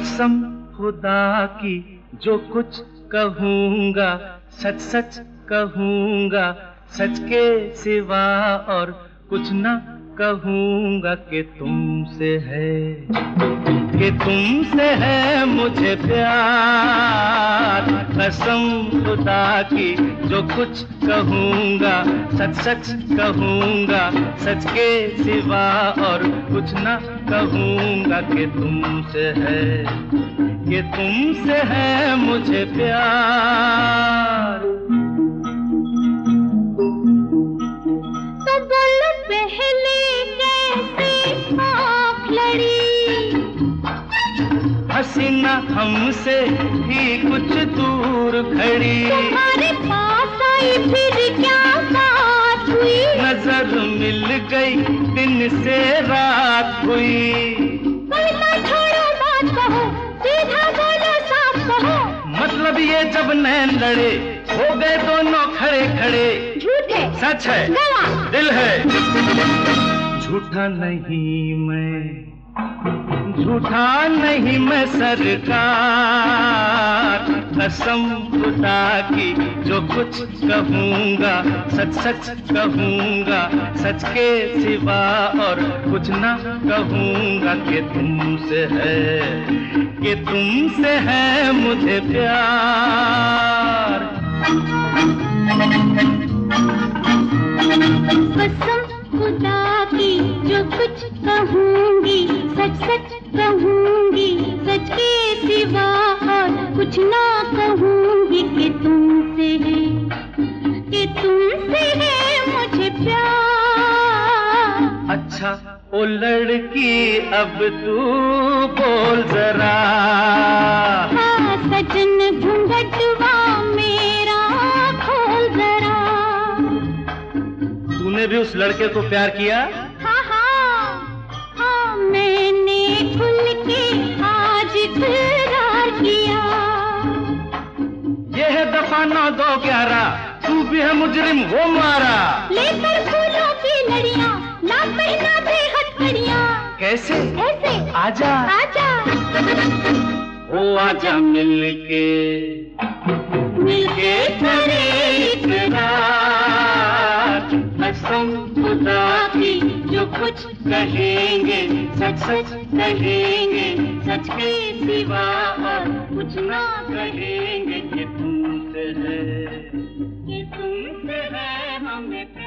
कसम खुदा की जो कुछ कहूँगा सच सच कहूँगा, सच के सिवा और कुछ न कहूँगा कि तुमसे है मुझे प्यार। कसम खुदा की जो कुछ कहूँगा सच सच कहूँगा, सच के सिवा और कुछ न कहूँगा कि तुमसे है मुझे प्यार। तो बोलो पहले कैसे आँख लड़ी, हसीना हमसे ही कुछ दूर खड़ी। तुम्हारे पास आई फिर क्या बात हुई, नजर मिल गई दिन से रात हुई। छोड़ो बात कहो, सीधा बोलो साफ कहो। मतलब ये जब नैन लड़े हो गए दोनों खड़े खड़े। झूठ है सच है गला दिल है, झूठा नहीं मैं सरकार। कसम खुदा की जो कुछ कहूँगा सच सच कहूँगा, सच के सिवा और कुछ न कहूँगा कि तुमसे है मुझे प्यार। कसम खुदा की जो कुछ कहूँगी सच सच कहूँगी, सच के सिवा और कुछ ना कहूँगी कि तुमसे है मुझे प्यार। अच्छा ओ लड़की अब तू बोल जरा, हाँ सजन घूंघटवा मेरा खोल जरा। तूने भी उस लड़के को प्यार किया? हाँ मैंने खुल के आज इकरार किया। ये है दफा 9-2-11, तू भी है मुजरिम वो मारा। लेकर फूलों की लड़ियाँ ना पहना दे हथकड़ियाँ। कैसे आजा ओ आजा मिलके करे इकरार। कसम खुदा की जो कुछ कहेंगे सच सच कहेंगे, सच के सिवा और कुछ ना कहेंगे कि तुमसे है हमें